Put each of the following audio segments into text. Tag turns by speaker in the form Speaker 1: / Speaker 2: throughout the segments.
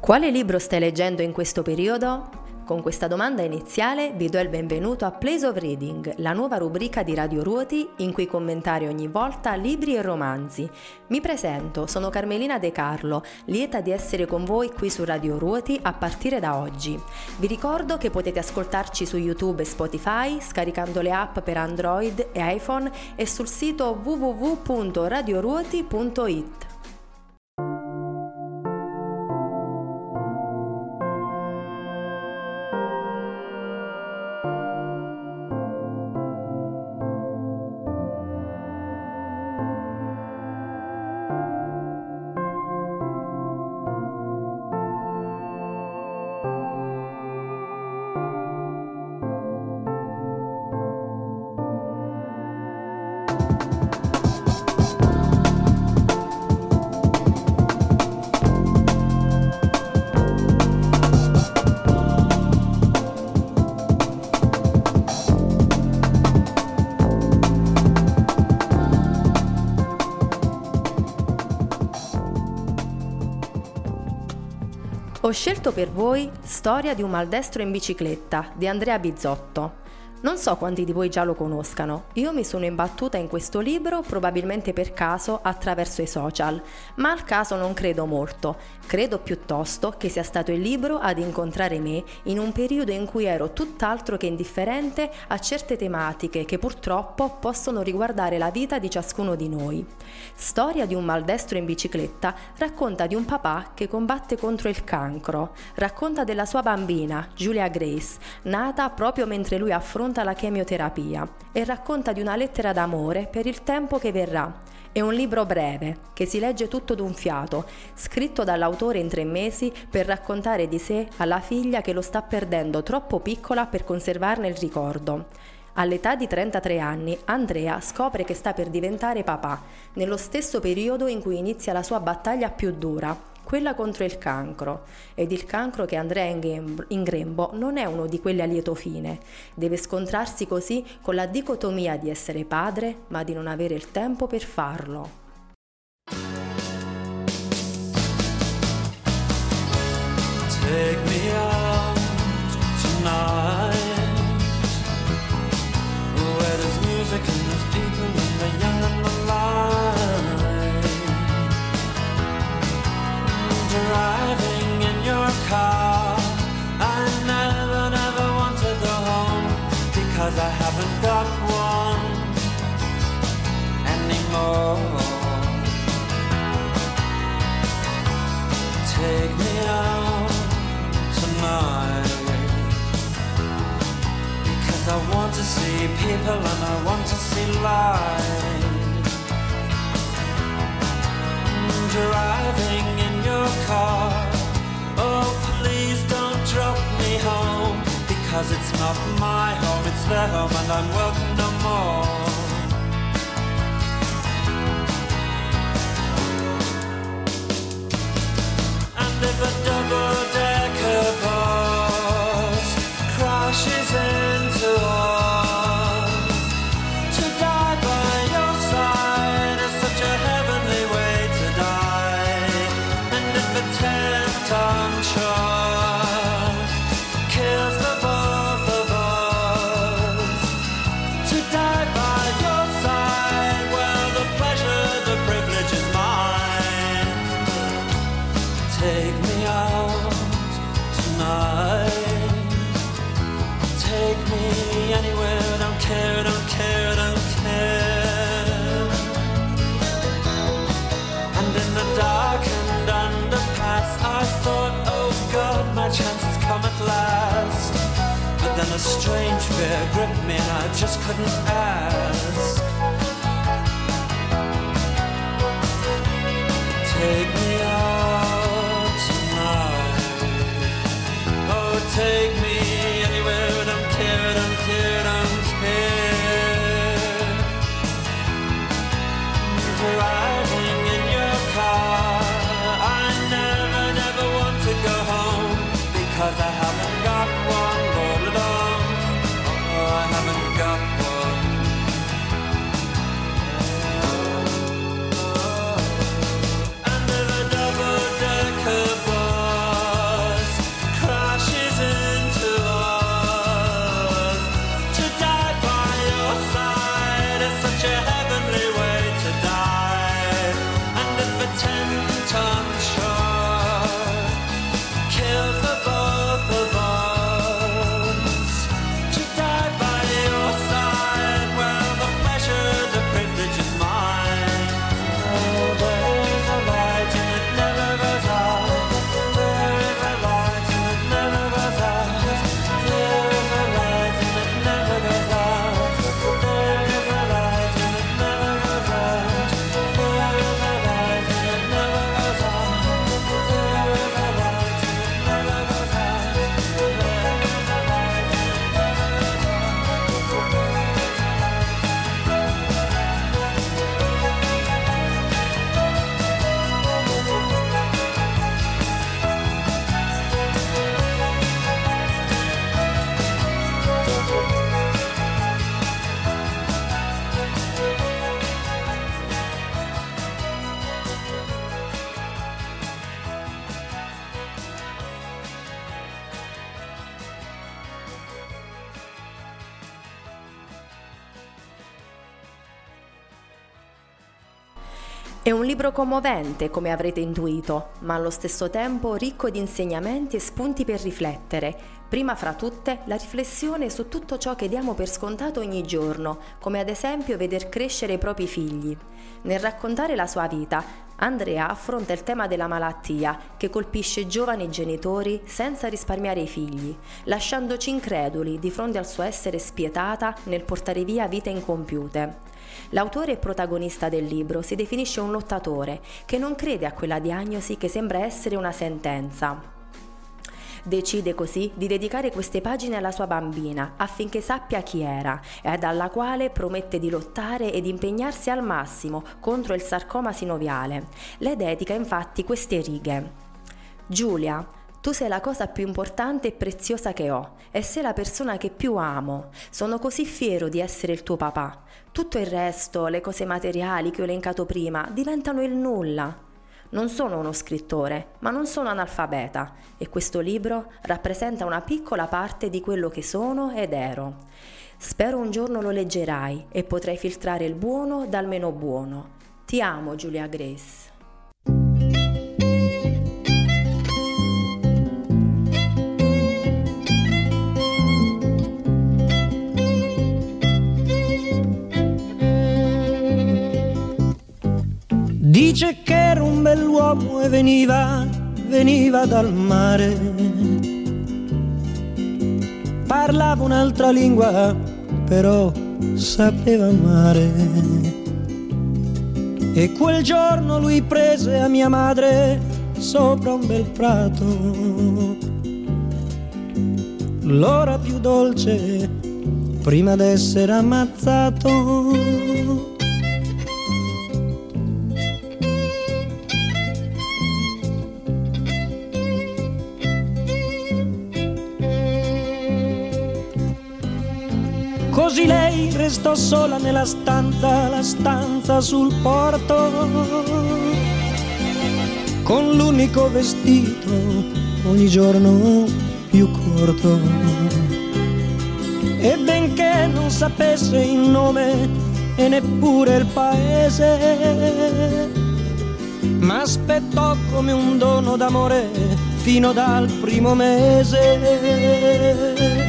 Speaker 1: Quale libro stai leggendo in questo periodo? Con questa domanda iniziale vi do il benvenuto a Place of Reading, la nuova rubrica di Radio Ruoti in cui commentare ogni volta libri e romanzi. Mi presento, sono Carmelina De Carlo, lieta di essere con voi qui su Radio Ruoti a partire da oggi. Vi ricordo che potete ascoltarci su YouTube e Spotify scaricando le app per Android e iPhone e sul sito www.radioruoti.it. Ho scelto per voi Storia di un maldestro in bicicletta di Andrea Bizzotto. Non so quanti di voi già lo conoscano, io mi sono imbattuta in questo libro probabilmente per caso attraverso i social, ma al caso non credo molto, credo piuttosto che sia stato il libro ad incontrare me in un periodo in cui ero tutt'altro che indifferente a certe tematiche che purtroppo possono riguardare la vita di ciascuno di noi. Storia di un maldestro in bicicletta racconta di un papà che combatte contro il cancro, racconta della sua bambina, Julia Grace, nata proprio mentre lui affronta la chemioterapia e racconta di una lettera d'amore per il tempo che verrà. È un libro breve, che si legge tutto d'un fiato, scritto dall'autore in 3 mesi per raccontare di sé alla figlia che lo sta perdendo troppo piccola per conservarne il ricordo. All'età di 33 anni, Andrea scopre che sta per diventare papà, nello stesso periodo in cui inizia la sua battaglia più dura, quella contro il cancro. Ed il cancro che Andrea in grembo non è uno di quelli a lieto fine. Deve scontrarsi così con la dicotomia di essere padre, ma di non avere il tempo per farlo.
Speaker 2: Take me out tonight, where there's music and there's people and the young and the light. Driving in your car, I never want to go home, because I haven't got one anymore. Take me out tonight, because I want to see people and I want to see light. Driving in your car, oh please don't drop me home, because it's not my home, it's their home and I'm welcome no more. And if a double-decker bus crashes into us, to die by your side is such a heavenly way to die. And if a 10-ton truck kills the both of us, to die by your side, well, the pleasure, the privilege is mine. Take me out tonight, take me anywhere, don't care, don't care, don't care. And in the darkened underpass, I thought, oh God, my chance has come at last. But then a strange fear gripped me and I just couldn't ask. Take me out tonight, oh take me anywhere, don't care, don't care, don't care. Driving in your car, I never want to go home, because I haven't got one all alone. Oh, I haven't got one. And if a
Speaker 1: È un libro commovente, come avrete intuito, ma allo stesso tempo ricco di insegnamenti e spunti per riflettere. Prima fra tutte, la riflessione su tutto ciò che diamo per scontato ogni giorno, come ad esempio veder crescere i propri figli. Nel raccontare la sua vita, Andrea affronta il tema della malattia che colpisce giovani genitori senza risparmiare i figli, lasciandoci increduli di fronte al suo essere spietata nel portare via vite incompiute. L'autore e protagonista del libro si definisce un lottatore che non crede a quella diagnosi che sembra essere una sentenza. Decide così di dedicare queste pagine alla sua bambina affinché sappia chi era e dalla quale promette di lottare ed impegnarsi al massimo contro il sarcoma sinoviale. Le dedica infatti queste righe: Giulia, tu sei la cosa più importante e preziosa che ho e sei la persona che più amo. Sono così fiero di essere il tuo papà. Tutto il resto, le cose materiali che ho elencato prima, diventano il nulla. Non sono uno scrittore, ma non sono analfabeta e questo libro rappresenta una piccola parte di quello che sono ed ero. Spero un giorno lo leggerai e potrai filtrare il buono dal meno buono. Ti amo, Giulia Grace.
Speaker 3: Dice che era un bell'uomo e veniva dal mare. Parlava un'altra lingua, però sapeva amare. E quel giorno lui prese a mia madre sopra un bel prato l'ora più dolce prima d'essere ammazzato. Così lei restò sola nella stanza, la stanza sul porto, con l'unico vestito ogni giorno più corto. E benché non sapesse il nome e neppure il paese, ma aspettò come un dono d'amore fino dal primo mese.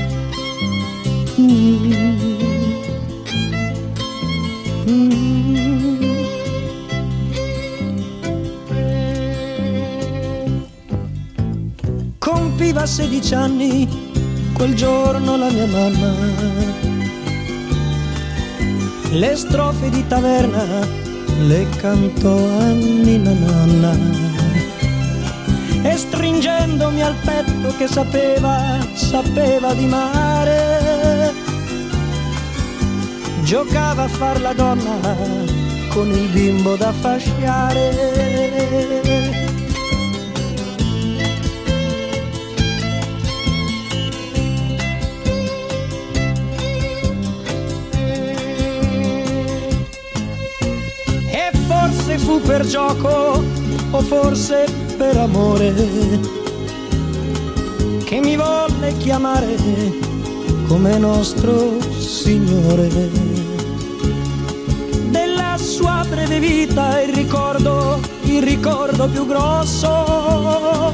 Speaker 3: Compiva 16 anni quel giorno la mia mamma. Le strofe di taverna le cantò a Ninna Nanna, e stringendomi al petto che sapeva di mare, giocava a far la donna con il bimbo da fasciare. E forse fu per gioco o forse per amore che mi volle chiamare come nostro Signore. Della sua breve vita il ricordo più grosso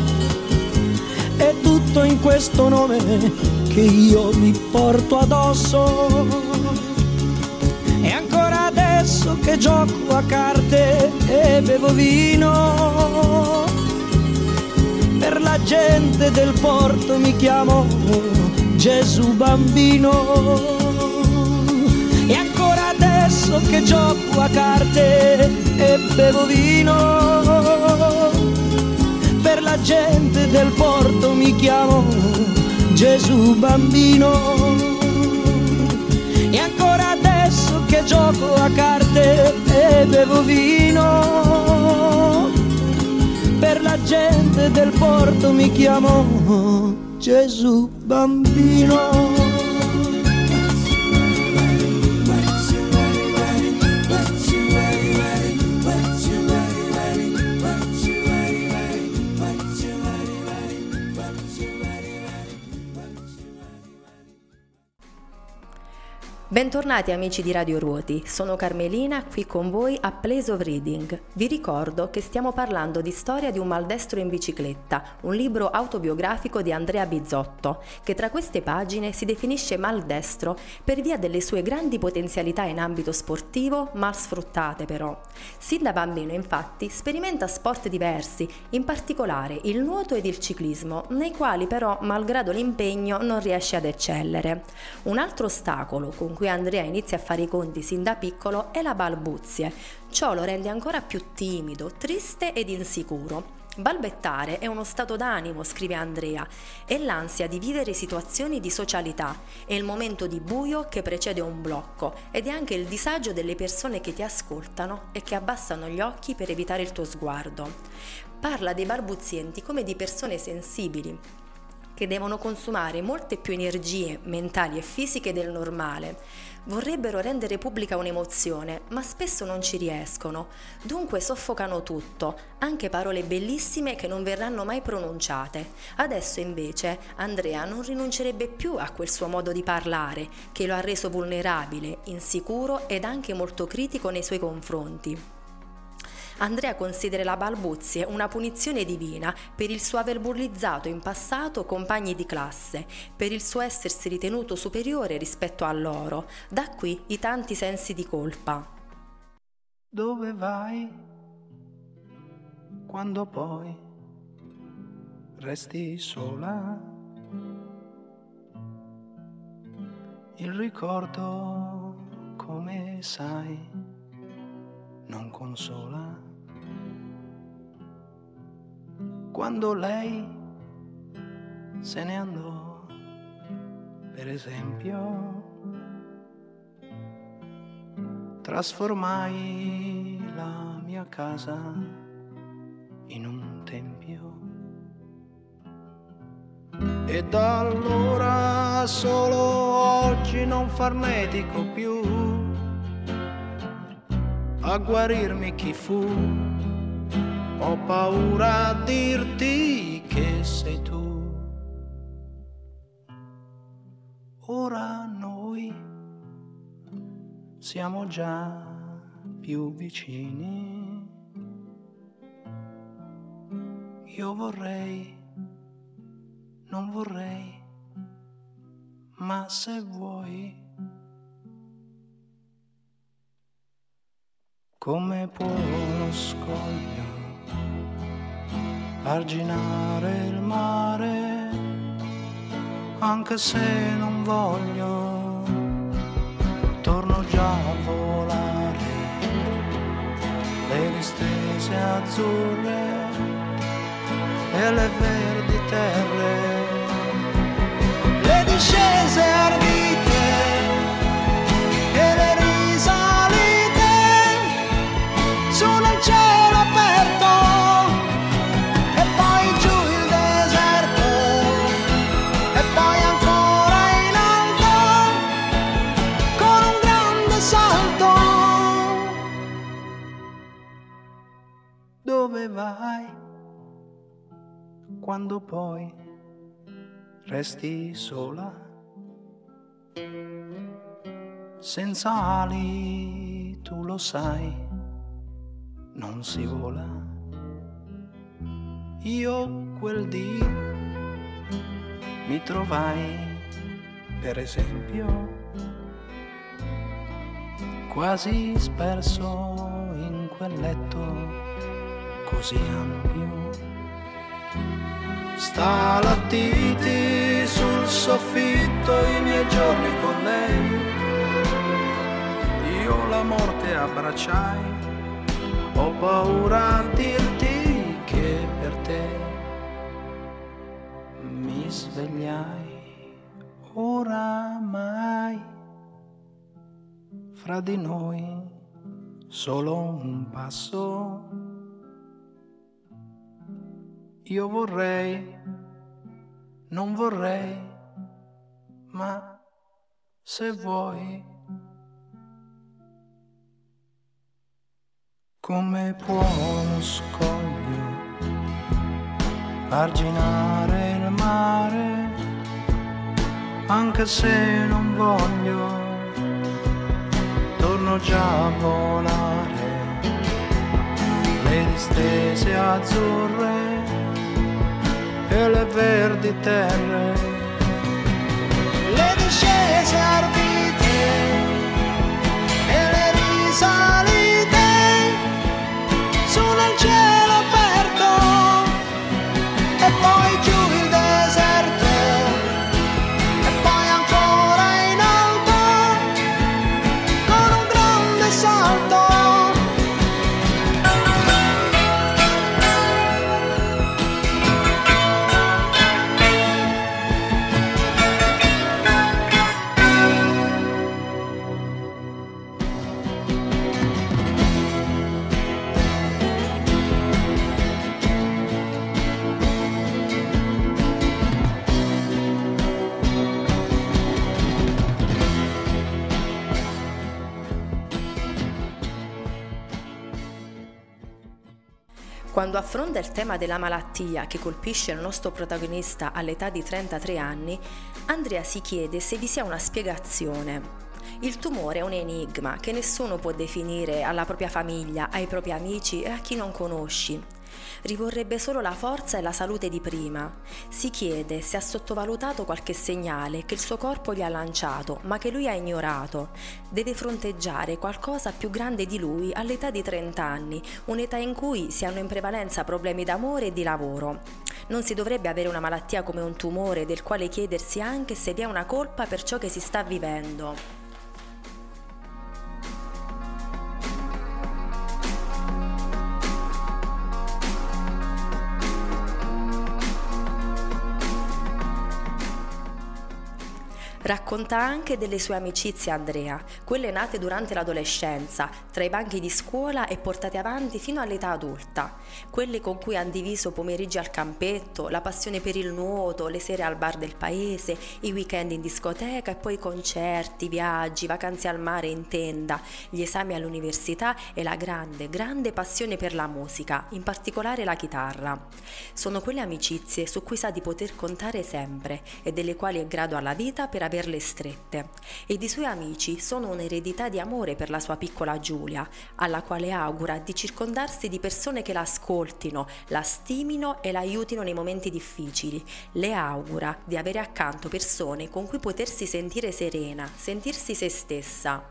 Speaker 3: è tutto in questo nome che io mi porto addosso. E ancora adesso che gioco a carte e bevo vino, per la gente del porto mi chiamo Gesù bambino. E ancora adesso che gioco a carte e bevo vino, per la gente del porto mi chiamo Gesù bambino. E ancora adesso che gioco a carte e bevo vino, per la gente del porto mi chiamo Gesù bambino.
Speaker 1: Bentornati amici di Radio Ruoti, sono Carmelina qui con voi a Place of Reading. Vi ricordo che stiamo parlando di Storia di un maldestro in bicicletta, un libro autobiografico di Andrea Bizzotto, che tra queste pagine si definisce maldestro per via delle sue grandi potenzialità in ambito sportivo, mal sfruttate però. Sin da bambino infatti sperimenta sport diversi, in particolare il nuoto ed il ciclismo, nei quali però malgrado l'impegno non riesce ad eccellere. Un altro ostacolo con cui Andrea inizia a fare i conti sin da piccolo è la balbuzie. Ciò lo rende ancora più timido, triste ed insicuro. Balbettare è uno stato d'animo, scrive Andrea, è l'ansia di vivere situazioni di socialità, è il momento di buio che precede un blocco ed è anche il disagio delle persone che ti ascoltano e che abbassano gli occhi per evitare il tuo sguardo. Parla dei balbuzienti come di persone sensibili, che devono consumare molte più energie mentali e fisiche del normale. Vorrebbero rendere pubblica un'emozione, ma spesso non ci riescono. Dunque soffocano tutto, anche parole bellissime che non verranno mai pronunciate. Adesso invece Andrea non rinuncerebbe più a quel suo modo di parlare, che lo ha reso vulnerabile, insicuro ed anche molto critico nei suoi confronti. Andrea considera la balbuzie una punizione divina per il suo aver bullizzato in passato compagni di classe, per il suo essersi ritenuto superiore rispetto a loro. Da qui i tanti sensi di colpa.
Speaker 4: Dove vai quando poi resti sola? Il ricordo, come sai, non consola. Quando lei se ne andò, per esempio, trasformai la mia casa in un tempio. E da allora solo oggi non farnetico più a guarirmi chi fu. Ho paura a dirti che sei tu. Ora noi siamo già più vicini. Io vorrei, non vorrei, ma se vuoi, come può uno scoglio arginare il mare, anche se non voglio, torno già a volare, le distese azzurre e le verdi terre, le discese ardite e le risalite su nel cielo aperto. Dove vai quando poi resti sola? Senza ali, tu lo sai, non si vola. Io quel dì mi trovai, per esempio, quasi sperso in quel letto così ampio, stalattiti sul soffitto, i miei giorni con lei, io la morte abbracciai, ho paura a dirti che per te mi svegliai. Oramai fra di noi solo un passo. Io vorrei, non vorrei, ma se vuoi, come può uno scoglio arginare il mare, anche se non voglio, sanno già volare, le distese azzurre e le verdi terre, le discese ardite e le risalite su nel cielo aperto e poi giù il deserto e poi ancora in alto con un grande salto.
Speaker 1: Quando affronta il tema della malattia che colpisce il nostro protagonista all'età di 33 anni, Andrea si chiede se vi sia una spiegazione. Il tumore è un enigma che nessuno può definire alla propria famiglia, ai propri amici e a chi non conosci. Rivorrebbe solo la forza e la salute di prima. Si chiede se ha sottovalutato qualche segnale che il suo corpo gli ha lanciato, ma che lui ha ignorato. Deve fronteggiare qualcosa più grande di lui all'età di 30 anni, un'età in cui si hanno in prevalenza problemi d'amore e di lavoro. Non si dovrebbe avere una malattia come un tumore del quale chiedersi anche se vi è una colpa per ciò che si sta vivendo. Racconta anche delle sue amicizie Andrea, quelle nate durante l'adolescenza, tra i banchi di scuola e portate avanti fino all'età adulta, quelle con cui hanno diviso pomeriggi al campetto, la passione per il nuoto, le sere al bar del paese, i weekend in discoteca e poi concerti, viaggi, vacanze al mare in tenda, gli esami all'università e la grande, grande passione per la musica, in particolare la chitarra. Sono quelle amicizie su cui sa di poter contare sempre e delle quali è grado alla vita per averle strette, ed i suoi amici sono un'eredità di amore per la sua piccola Giulia, alla quale augura di circondarsi di persone che la ascoltino, la stimino e la aiutino nei momenti difficili. Le augura di avere accanto persone con cui potersi sentire serena, sentirsi se stessa.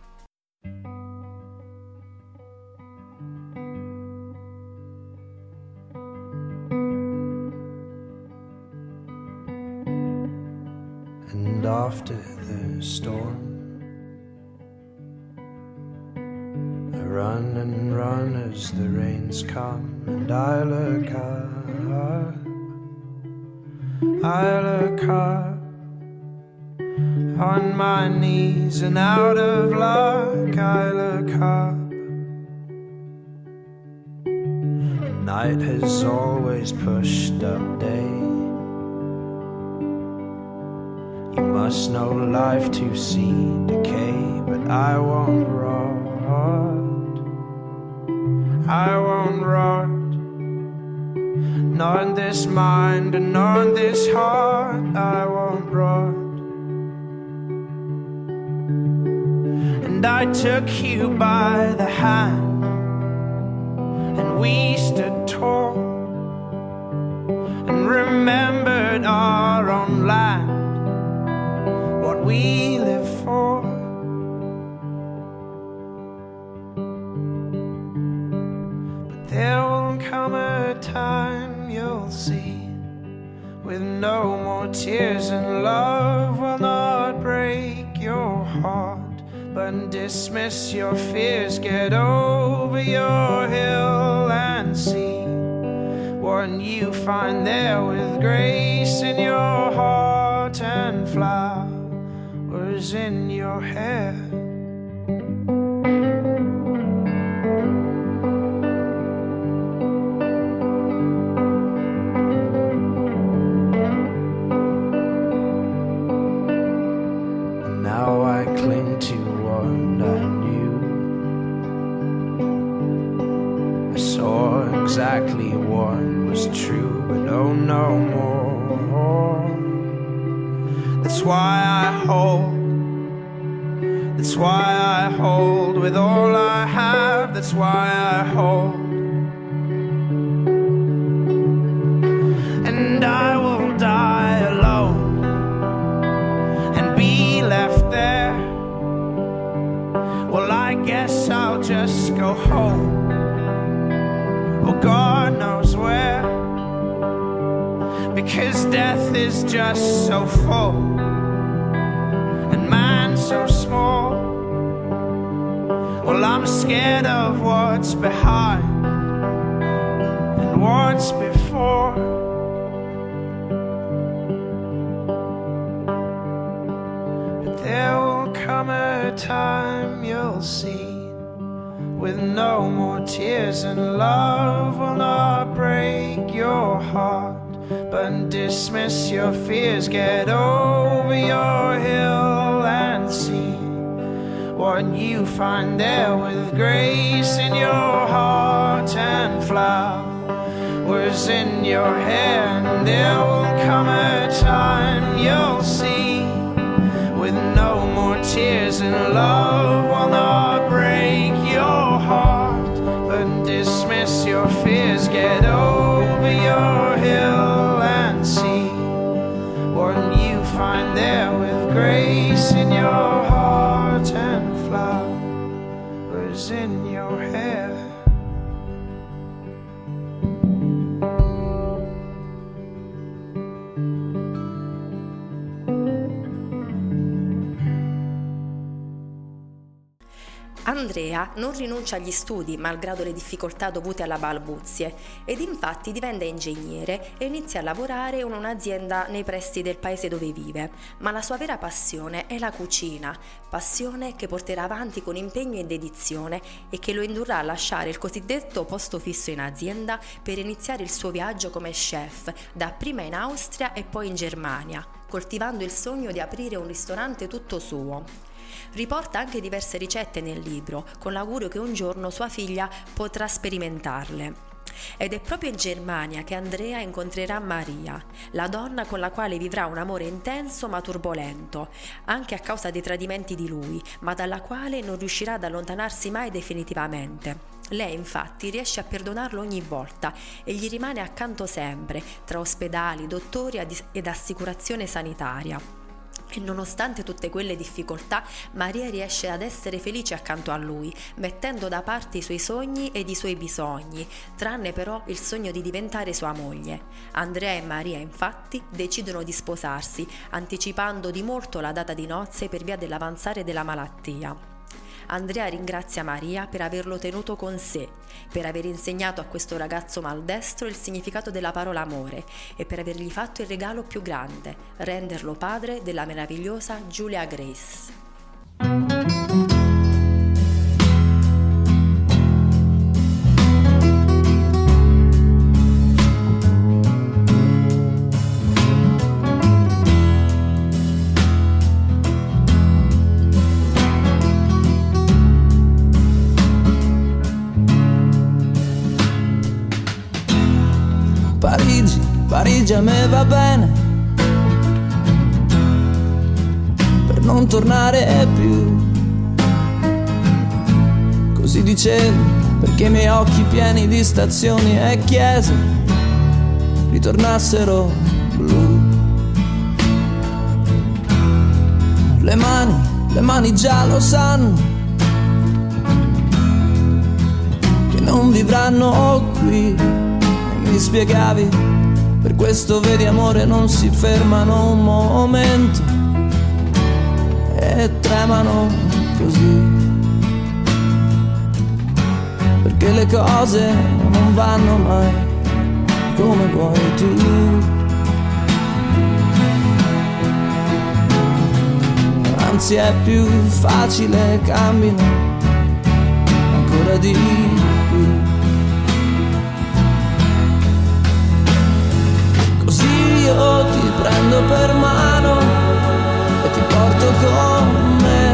Speaker 4: And after the storm, I run and run as the rains come, and I look up on my knees, and out of luck I look up. Night has always pushed up day. You must know life to see decay, but I won't rot, I won't rot, not in this mind and not in this heart, I won't rot. And I took you by the hand, and we stood tall, and remembered our own land, what we live for. But there will come a time you'll see, with no more tears, and love will not break your heart, but dismiss your fears. Get over your hill and see what you find there, with grace in your heart and flowers in your hair. And now I cling to what I knew. I saw exactly what was true, but oh no more. That's why I hold, that's why I hold with all I have, that's why I hold. And I will die alone and be left there. Well, I guess I'll just go home, or God knows where, because death is just so full and man so small. Well, I'm scared of what's behind and what's before. But there will come a time you'll see, with no more tears, and love will not break your heart, but dismiss your fears. Get over your hill and see what you find there, with grace in your heart and flowers in your hair. And there will come a time you'll see, with no more tears, and love will not break your heart, but dismiss your fears. Get over your hill and see what you find there, with grace in your heart and flowers in your hair.
Speaker 1: Andrea non rinuncia agli studi malgrado le difficoltà dovute alla balbuzie ed infatti diventa ingegnere e inizia a lavorare in un'azienda nei pressi del paese dove vive, ma la sua vera passione è la cucina, passione che porterà avanti con impegno e dedizione e che lo indurrà a lasciare il cosiddetto posto fisso in azienda per iniziare il suo viaggio come chef, dapprima in Austria e poi in Germania, coltivando il sogno di aprire un ristorante tutto suo. Riporta anche diverse ricette nel libro, con l'augurio che un giorno sua figlia potrà sperimentarle. Ed è proprio in Germania che Andrea incontrerà Maria, la donna con la quale vivrà un amore intenso ma turbolento, anche a causa dei tradimenti di lui, ma dalla quale non riuscirà ad allontanarsi mai definitivamente. Lei infatti riesce a perdonarlo ogni volta e gli rimane accanto sempre, tra ospedali, dottori ed assicurazione sanitaria. E nonostante tutte quelle difficoltà, Maria riesce ad essere felice accanto a lui, mettendo da parte i suoi sogni ed i suoi bisogni, tranne però il sogno di diventare sua moglie. Andrea e Maria infatti decidono di sposarsi, anticipando di molto la data di nozze per via dell'avanzare della malattia. Andrea ringrazia Maria per averlo tenuto con sé, per aver insegnato a questo ragazzo maldestro il significato della parola amore e per avergli fatto il regalo più grande, renderlo padre della meravigliosa Julia Grace.
Speaker 3: Parigi a me va bene, per non tornare più. Così dicevi, perché i miei occhi pieni di stazioni e chiese ritornassero blu. Le mani già lo sanno, che non vivranno qui. E mi spiegavi, per questo vedi amore non si fermano un momento e tremano così, perché le cose non vanno mai come vuoi tu. Anzi è più facile, cambino ancora di più. Io ti prendo per mano e ti porto con me,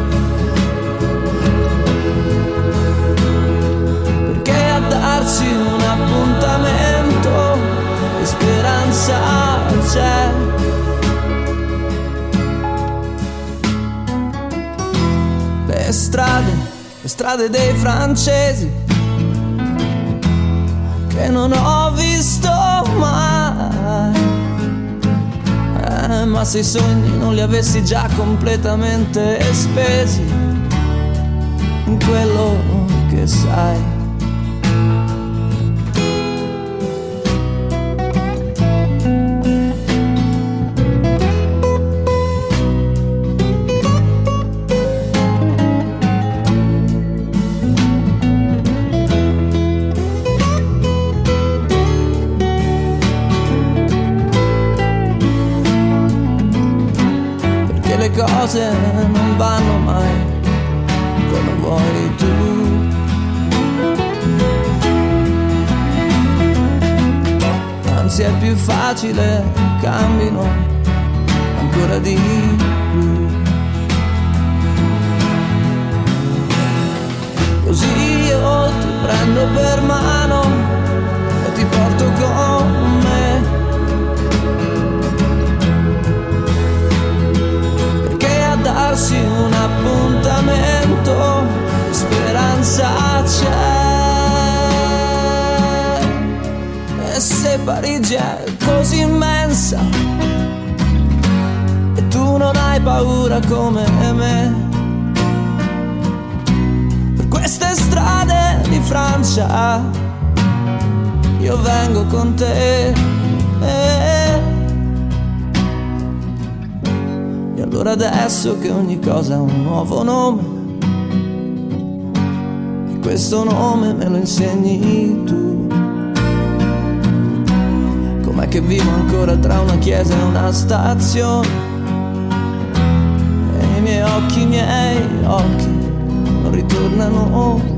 Speaker 3: perché a darsi un appuntamento e speranza c'è. le strade dei francesi che non ho visto mai. Ma se i sogni non li avessi già completamente spesi in quello che sai. Cose non vanno mai come vuoi tu. Anzi è più facile, cambino ancora di più. Così io ti prendo per mano e ti porto con me. Darsi un appuntamento, speranza c'è. E se Parigi è così immensa e tu non hai paura come me, per queste strade di Francia io vengo con te. Allora adesso che ogni cosa ha un nuovo nome, e questo nome me lo insegni tu. Com'è che vivo ancora tra una chiesa e una stazione, e i miei occhi non ritornano.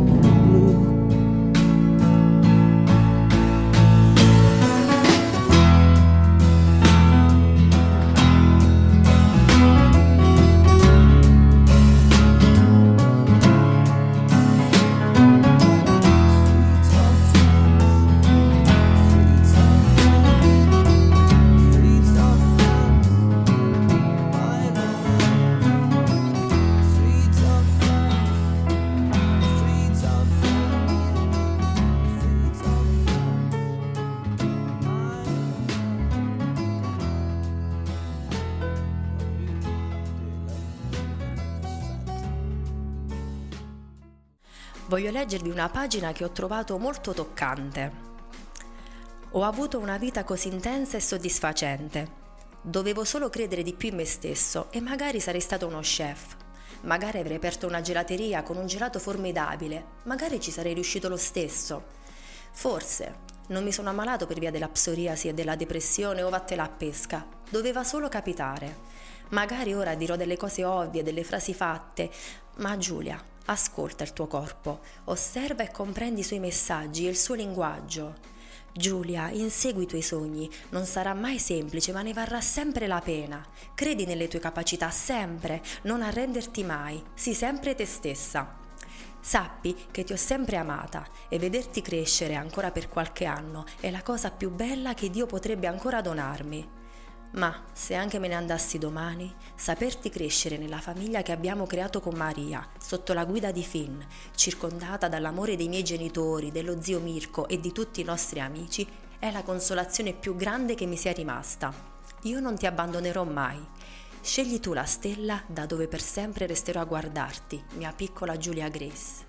Speaker 1: Voglio leggervi una pagina che ho trovato molto toccante. Ho avuto una vita così intensa e soddisfacente. Dovevo solo credere di più in me stesso e magari sarei stato uno chef. Magari avrei aperto una gelateria con un gelato formidabile. Magari ci sarei riuscito lo stesso. Forse non mi sono ammalato per via della psoriasi e della depressione o vattela a pesca. Doveva solo capitare. Magari ora dirò delle cose ovvie, delle frasi fatte, ma Giulia, ascolta il tuo corpo, osserva e comprendi i suoi messaggi e il suo linguaggio. Giulia, insegui i tuoi sogni, non sarà mai semplice, ma ne varrà sempre la pena. Credi nelle tue capacità sempre, non arrenderti mai, sii sempre te stessa. Sappi che ti ho sempre amata e vederti crescere ancora per qualche anno è la cosa più bella che Dio potrebbe ancora donarmi. Ma se anche me ne andassi domani, saperti crescere nella famiglia che abbiamo creato con Maria, sotto la guida di Finn, circondata dall'amore dei miei genitori, dello zio Mirko e di tutti i nostri amici, è la consolazione più grande che mi sia rimasta. Io non ti abbandonerò mai. Scegli tu la stella da dove per sempre resterò a guardarti, mia piccola Giulia Grace.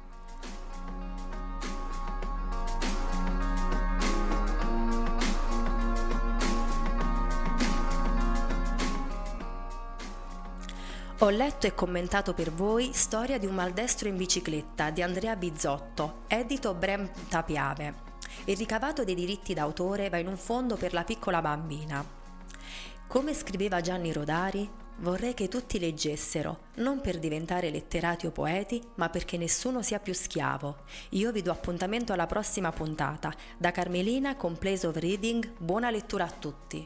Speaker 1: Ho letto e commentato per voi Storia di un maldestro in bicicletta di Andrea Bizzotto, edito Brenta Piave. Il ricavato dei diritti d'autore va in un fondo per la piccola bambina. Come scriveva Gianni Rodari, vorrei che tutti leggessero, non per diventare letterati o poeti, ma perché nessuno sia più schiavo. Io vi do appuntamento alla prossima puntata. Da Carmelina con Place of Reading, buona lettura a tutti.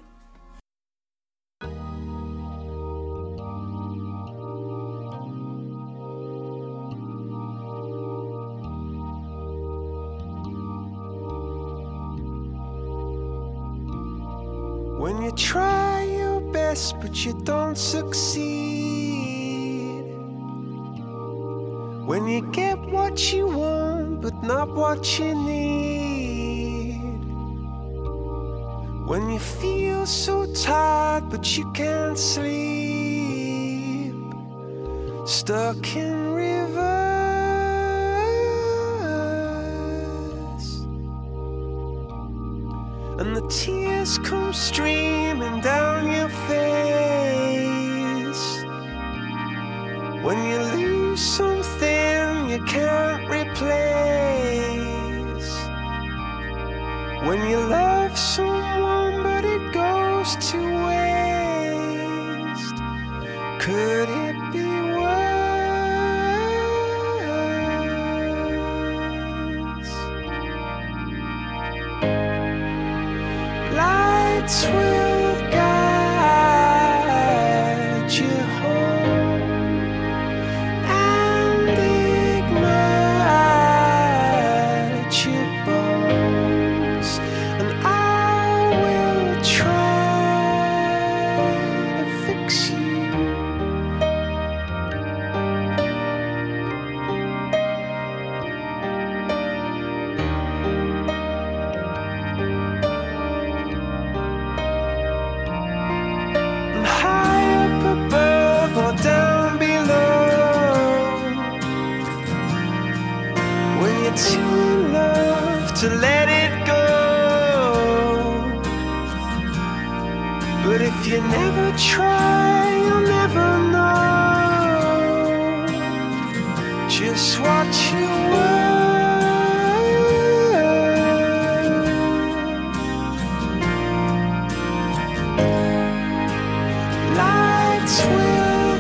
Speaker 4: When you try your best but you don't succeed, When you get what you want, but not what you need. When you feel so tired, but you can't sleep. Stuck in reverse. And the tears come streaming down your face. When you lose something you can't replace. When you love someone but it goes to waste. Could it be worse? Lights will guide you home. To let it go. But if you never try, you'll never know just what you were. Lights will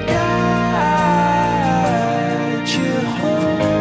Speaker 4: guide you home.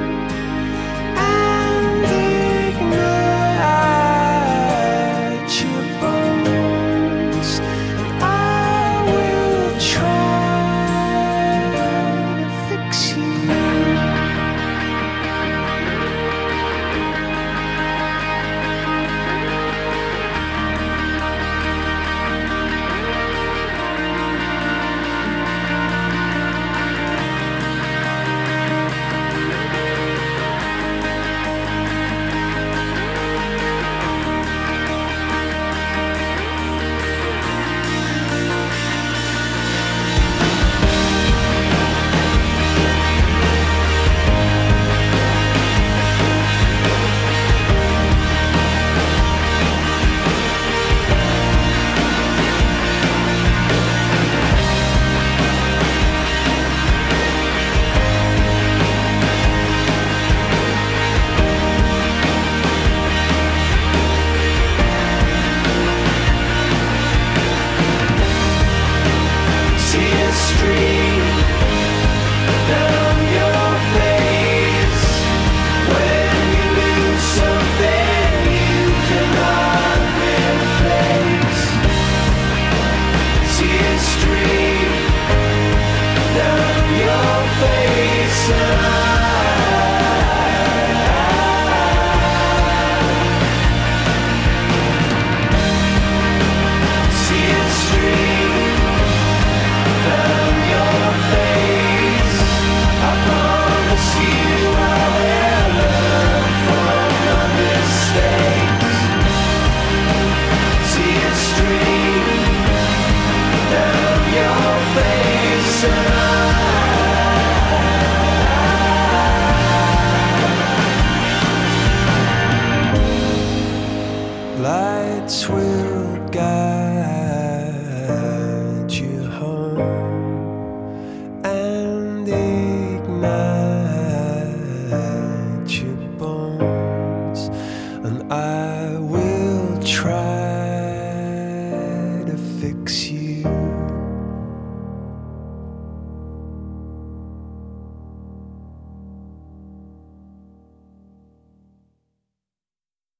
Speaker 4: Lights will guide you home and